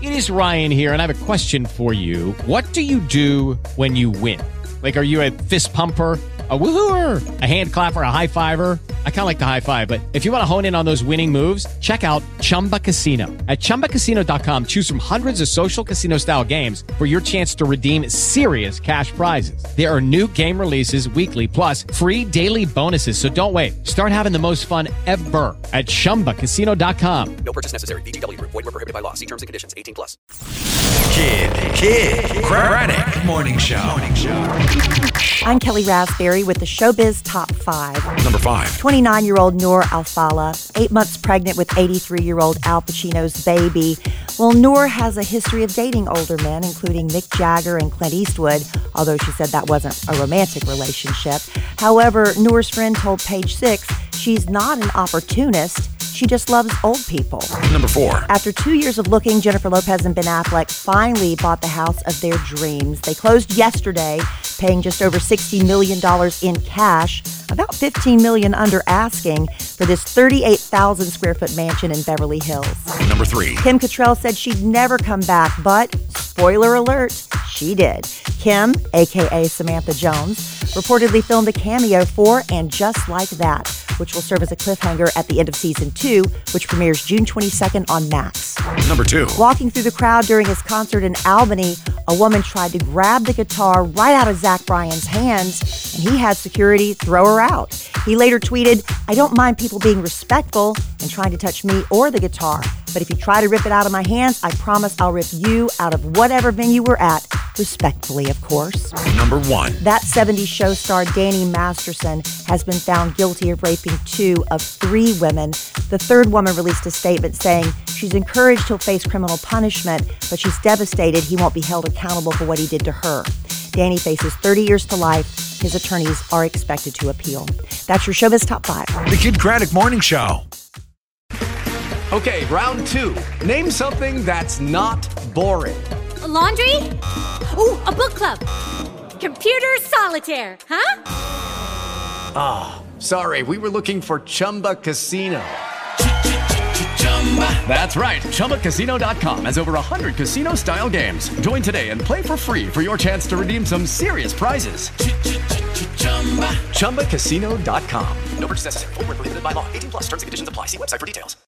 It is Ryan here, and I have a question for you. What do you do when you win? Like, are you a fist pumper, a woohooer, a hand clapper, a high fiver? I kind of like the high five, but if you want to hone in on those winning moves, check out Chumba Casino. At ChumbaCasino.com, choose from hundreds of social casino-style games for your chance to redeem serious cash prizes. There are new game releases weekly, plus free daily bonuses. So don't wait. Start having the most fun ever at ChumbaCasino.com. No purchase necessary. VGW Group. Void where prohibited by law. See terms and conditions. 18 plus. Kid Craddock Morning Show. I'm Kelly Raspberry with the Showbiz Top 5. Number 5. 29-year-old Noor Alfallah, 8 months pregnant with 83-year-old Al Pacino's baby. Well, Noor has a history of dating older men, including Mick Jagger and Clint Eastwood, although she said that wasn't a romantic relationship. However, Noor's friend told Page Six she's not an opportunist. She just loves old people. Number 4. After 2 years of looking, Jennifer Lopez and Ben Affleck finally bought the house of their dreams. They closed yesterday, paying just over $60 million in cash, about $15 million under asking, for this 38,000 square foot mansion in Beverly Hills. Number 3. Kim Cattrall said she'd never come back, but spoiler alert, she did. Kim, aka Samantha Jones, reportedly filmed a cameo for And Just Like That, which will serve as a cliffhanger at the end of season 2, which premieres June 22nd on Max. Number 2. Walking through the crowd during his concert in Albany, a woman tried to grab the guitar right out of Zach Bryan's hands, and he had security throw her out. He later tweeted, "I don't mind people being respectful and trying to touch me or the guitar, but if you try to rip it out of my hands, I promise I'll rip you out of whatever venue we're at, respectfully, of course." Number 1. That 70s show star Danny Masterson has been found guilty of raping 2 of 3 women. The third woman released a statement saying she's encouraged he'll face criminal punishment, but she's devastated he won't be held accountable for what he did to her. Danny faces 30 years to life. His attorneys are expected to appeal. That's your Showbiz Top 5. The Kid Craddock Morning Show. Okay, round 2. Name something that's not boring. A laundry? Ooh, a book club. Computer solitaire, huh? Sorry, we were looking for Chumba Casino. That's right. ChumbaCasino.com has over 100 casino-style games. Join today and play for free for your chance to redeem some serious prizes. ChumbaCasino.com. No purchase necessary. Void where prohibited by law. 18 plus terms and conditions apply. See website for details.